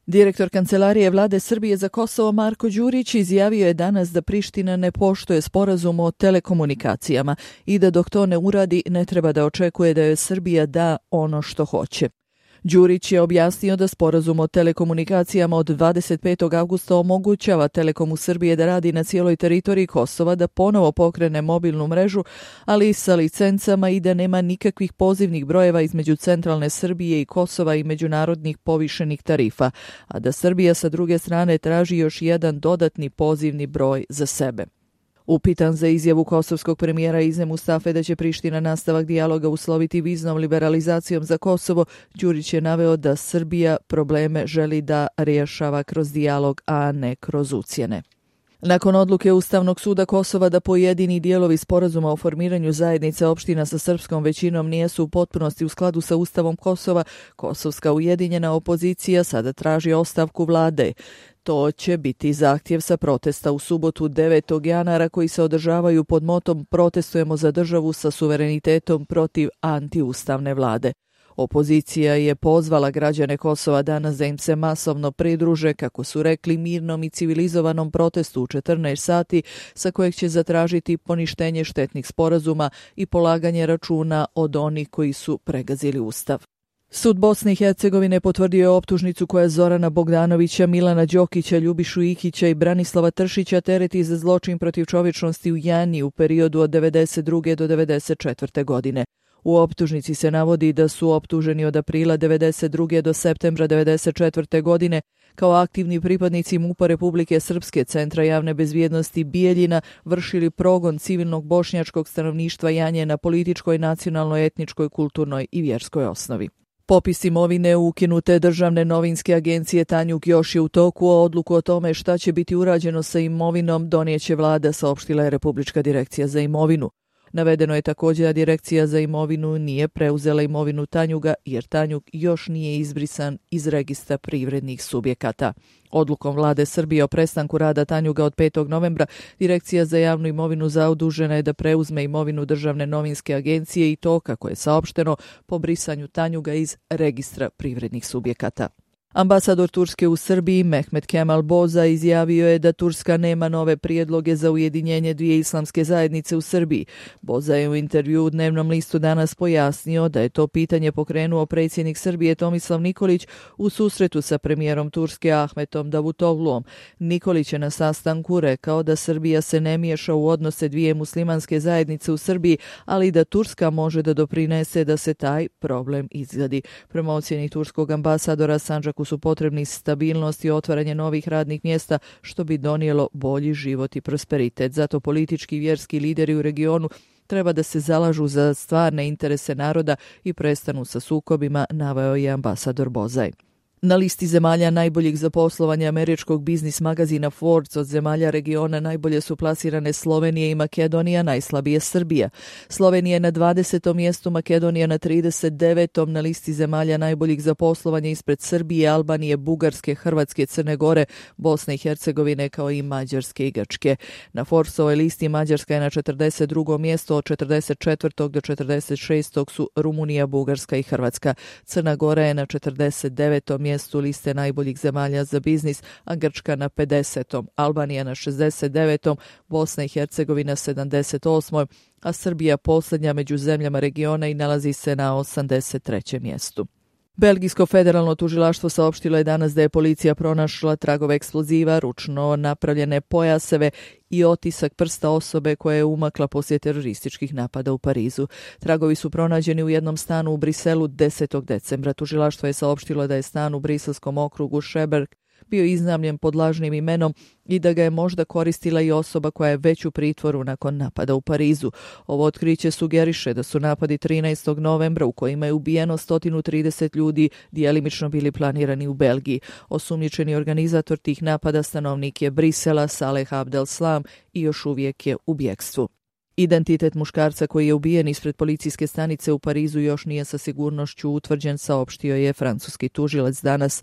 Direktor Kancelarije vlade Srbije za Kosovo Marko Đurić izjavio je danas da Priština ne poštuje sporazum o telekomunikacijama i da dok to ne uradi ne treba da očekuje da joj Srbija da ono što hoće. Đurić je objasnio da sporazum o telekomunikacijama od 25. avgusta omogućava Telekomu Srbije da radi na cijeloj teritoriji Kosova, da ponovo pokrene mobilnu mrežu, ali i sa licencama i da nema nikakvih pozivnih brojeva između centralne Srbije i Kosova i međunarodnih povišenih tarifa, a da Srbija sa druge strane traži još jedan dodatni pozivni broj za sebe. Upitan za izjavu kosovskog premijera Ize Mustafe da će Priština nastavak dijaloga usloviti viznom liberalizacijom za Kosovo, Đurić je naveo da Srbija probleme želi da rješava kroz dijalog, a ne kroz ucjene. Nakon odluke Ustavnog suda Kosova da pojedini dijelovi sporazuma o formiranju zajednice opština sa srpskom većinom nijesu u potpunosti u skladu sa Ustavom Kosova, kosovska ujedinjena opozicija sada traži ostavku vlade. To će biti zahtjev sa protesta u subotu 9. januara koji se održavaju pod motom Protestujemo za državu sa suverenitetom protiv antiustavne vlade. Opozicija je pozvala građane Kosova danas da im se masovno pridruže, kako su rekli, mirnom i civilizovanom protestu u 14 sati, sa kojeg će zatražiti poništenje štetnih sporazuma i polaganje računa od onih koji su pregazili Ustav. Sud Bosne i Hercegovine potvrdio je optužnicu koja Zorana Bogdanovića, Milana Đokića, Ljubišu Ikića i Branislava Tršića tereti za zločin protiv čovječnosti u Jani u periodu od 1992. do 1994. godine. U optužnici se navodi da su optuženi od aprila 1992. do septembra 1994. godine kao aktivni pripadnici MUP-a Republike Srpske, Centra javne bezbjednosti Bijeljina, vršili progon civilnog bošnjačkog stanovništva Janje na političkoj, nacionalnoj, etničkoj, kulturnoj i vjerskoj osnovi. Popis imovine ukinute državne novinske agencije Tanjug još je u toku, a odluku o tome šta će biti urađeno sa imovinom donijeće vlada, saopštila je Republička direkcija za imovinu. Navedeno je također da Direkcija za imovinu nije preuzela imovinu Tanjuga jer Tanjug još nije izbrisan iz registra privrednih subjekata. Odlukom vlade Srbije o prestanku rada Tanjuga od 5. novembra Direkcija za javnu imovinu zadužena je da preuzme imovinu državne novinske agencije i to, kako je saopšteno, po brisanju Tanjuga iz registra privrednih subjekata. Ambasador Turske u Srbiji Mehmet Kemal Boza izjavio je da Turska nema nove prijedloge za ujedinjenje dvije islamske zajednice u Srbiji. Boza je u intervju u Dnevnom listu danas pojasnio da je to pitanje pokrenuo predsjednik Srbije Tomislav Nikolić u susretu sa premijerom Turske Ahmetom Davutogluom. Nikolić je na sastanku rekao da Srbija se ne miješa u odnose dvije muslimanske zajednice u Srbiji, ali da Turska može da doprinese da se taj problem izgradi. Prema ocjeni turskog ambasadora, Sandžaku su potrebni stabilnost i otvaranje novih radnih mjesta, što bi donijelo bolji život i prosperitet. Zato politički i vjerski lideri u regionu treba da se zalažu za stvarne interese naroda i prestanu sa sukobima, naveo je ambasador Bozaj. Na listi zemalja najboljih za poslovanje američkog biznis magazina Forbes od zemalja regiona najbolje su plasirane Slovenija i Makedonija, najslabije Srbija. Slovenija je na 20. mjestu, Makedonija na 39. Na listi zemalja najboljih za poslovanje ispred Srbije, Albanije, Bugarske, Hrvatske, Crne Gore, Bosne i Hercegovine kao i Mađarske i Grčke. Na Forbesovoj listi Mađarska je na 42. mjestu, od 44. do 46. su Rumunija, Bugarska i Hrvatska. Crna Gora je na 49. mjestu liste najboljih zemalja za biznis, a Grčka na 50. Albanija na 69. Bosna i Hercegovina 78. a Srbija posljednja među zemljama regiona i nalazi se na 83. mjestu. Belgijsko federalno tužilaštvo saopštilo je danas da je policija pronašla tragove eksploziva, ručno napravljene pojaseve i otisak prsta osobe koja je umakla poslije terorističkih napada u Parizu. Tragovi su pronađeni u jednom stanu u Briselu 10. decembra. Tužilaštvo je saopštilo da je stan u briselskom okrugu Šeberg bio iznajmljen pod lažnim imenom i da ga je možda koristila i osoba koja je već u pritvoru nakon napada u Parizu. Ovo otkriće sugeriše da su napadi 13. novembra u kojima je ubijeno 130 ljudi djelimično bili planirani u Belgiji. Osumnjičeni organizator tih napada stanovnik je Brisela Saleh Abdeslam i još uvijek je u bjekstvu. Identitet muškarca koji je ubijen ispred policijske stanice u Parizu još nije sa sigurnošću utvrđen, saopštio je francuski tužilac danas.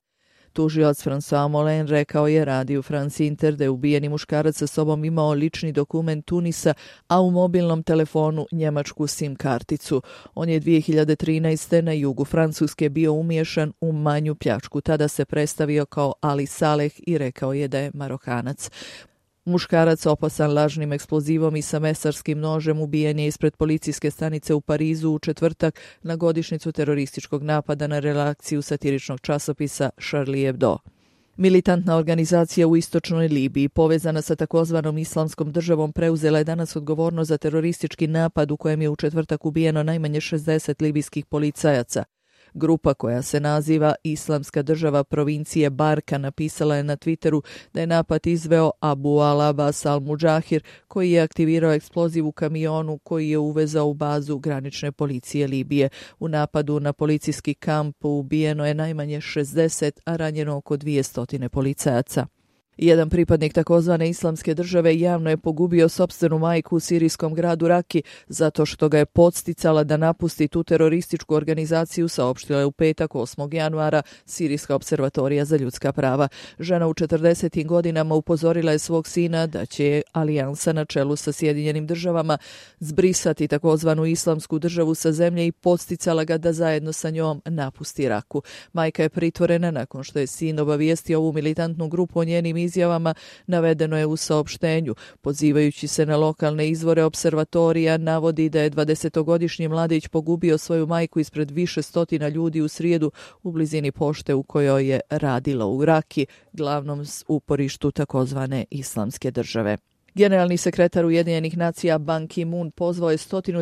Tužilac François Molin rekao je radiju France Inter da je ubijeni muškarac sa sobom imao lični dokument Tunisa, a u mobilnom telefonu njemačku SIM karticu. On je 2013. na jugu Francuske bio umiješan u manju pljačku. Tada se predstavio kao Ali Saleh i rekao je da je Marokanac. Muškarac opasan lažnim eksplozivom i sa mesarskim nožem ubijen je ispred policijske stanice u Parizu u četvrtak na godišnjicu terorističkog napada na redakciju satiričnog časopisa Charlie Hebdo. Militantna organizacija u istočnoj Libiji, povezana sa takozvanom Islamskom državom, preuzela je danas odgovornost za teroristički napad u kojem je u četvrtak ubijeno najmanje 60 libijskih policajaca. Grupa koja se naziva Islamska država provincije Barka napisala je na Twitteru da je napad izveo Abu al-Abbas al-Mujahir, koji je aktivirao eksploziv u kamionu koji je uvezao u bazu granične policije Libije. U napadu na policijski kamp ubijeno je najmanje 60, a ranjeno oko 200 policajaca. Jedan pripadnik takozvane Islamske države javno je pogubio sopstvenu majku u sirijskom gradu Raki zato što ga je podsticala da napusti tu terorističku organizaciju, saopštila je u petak 8. januara Sirijska observatorija za ljudska prava. Žena u 40. godinama upozorila je svog sina da će alijansa na čelu sa Sjedinjenim državama zbrisati takozvanu Islamsku državu sa zemlje i podsticala ga da zajedno sa njom napusti Raku. Majka je pritvorena nakon što je sin obavijestio ovu militantnu grupu o njenim izjavama, navedeno je u saopštenju. Pozivajući se na lokalne izvore, observatorija navodi da je 20-godišnji mladić pogubio svoju majku ispred više stotina ljudi u srijedu u blizini pošte u kojoj je radila u Raki, glavnom uporištu takozvane Islamske države. Generalni sekretar Ujedinjenih nacija Ban Ki-moon pozvao je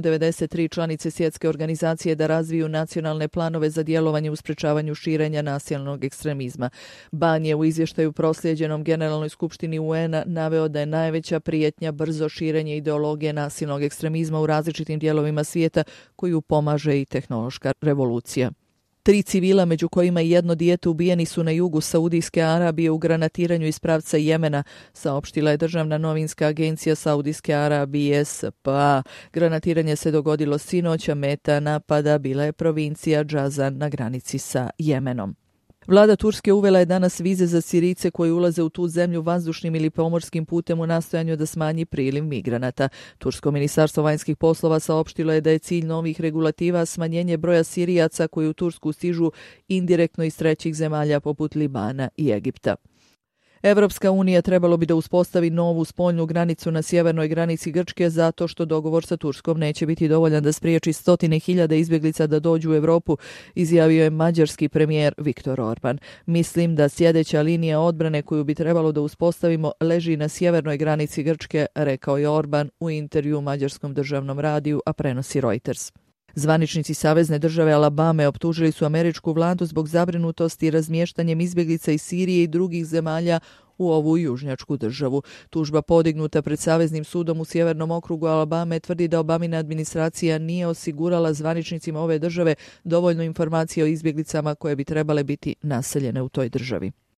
193 članice svjetske organizacije da razviju nacionalne planove za djelovanje u sprečavanju širenja nasilnog ekstremizma. Ban je u izvještaju proslijeđenom Generalnoj skupštini UN-a naveo da je najveća prijetnja brzo širenje ideologije nasilnog ekstremizma u različitim dijelovima svijeta koju pomaže i tehnološka revolucija. 3 civila, među kojima i jedno dijete, ubijeni su na jugu Saudijske Arabije u granatiranju iz pravca Jemena, saopštila je državna novinska agencija Saudijske Arabije SPA. Granatiranje se dogodilo sinoć, a meta napada bila je provincija Džazan na granici sa Jemenom. Vlada Turske uvela je danas vize za Sirijce koji ulaze u tu zemlju vazdušnim ili pomorskim putem u nastojanju da smanji priliv migranata. Tursko ministarstvo vanjskih poslova saopštilo je da je cilj novih regulativa smanjenje broja Sirijaca koji u Tursku stižu indirektno iz trećih zemalja poput Libana i Egipta. Evropska unija trebalo bi da uspostavi novu spoljnu granicu na sjevernoj granici Grčke zato što dogovor sa Turskom neće biti dovoljan da spriječi 100.000 izbjeglica da dođu u Europu, izjavio je mađarski premijer Viktor Orban. Mislim da sljedeća linija odbrane koju bi trebalo da uspostavimo leži na sjevernoj granici Grčke, rekao je Orban u intervju u mađarskom državnom radiju, a prenosi Reuters. Zvaničnici Savezne države Alabame optužili su američku vladu zbog zabrinutosti razmještanjem izbjeglica iz Sirije i drugih zemalja u ovu južnjačku državu. Tužba podignuta pred Saveznim sudom u sjevernom okrugu Alabame tvrdi da Obamina administracija nije osigurala zvaničnicima ove države dovoljno informacija o izbjeglicama koje bi trebale biti naseljene u toj državi.